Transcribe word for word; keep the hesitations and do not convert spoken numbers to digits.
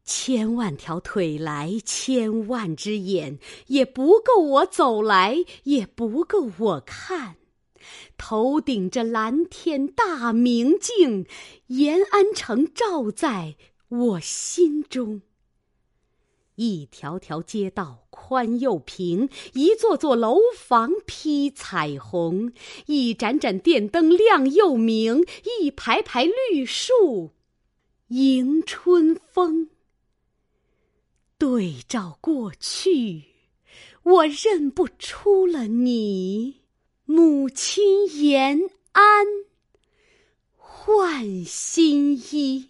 千万条腿来，千万只眼，也不够我走来，也不够我看。头顶着蓝天大明镜，延安城照在我心中。一条条街道宽又平，一座座楼房披彩虹，一盏盏电灯亮又明，一排排绿树迎春风。对照过去，我认不出了你，母亲延安换新衣。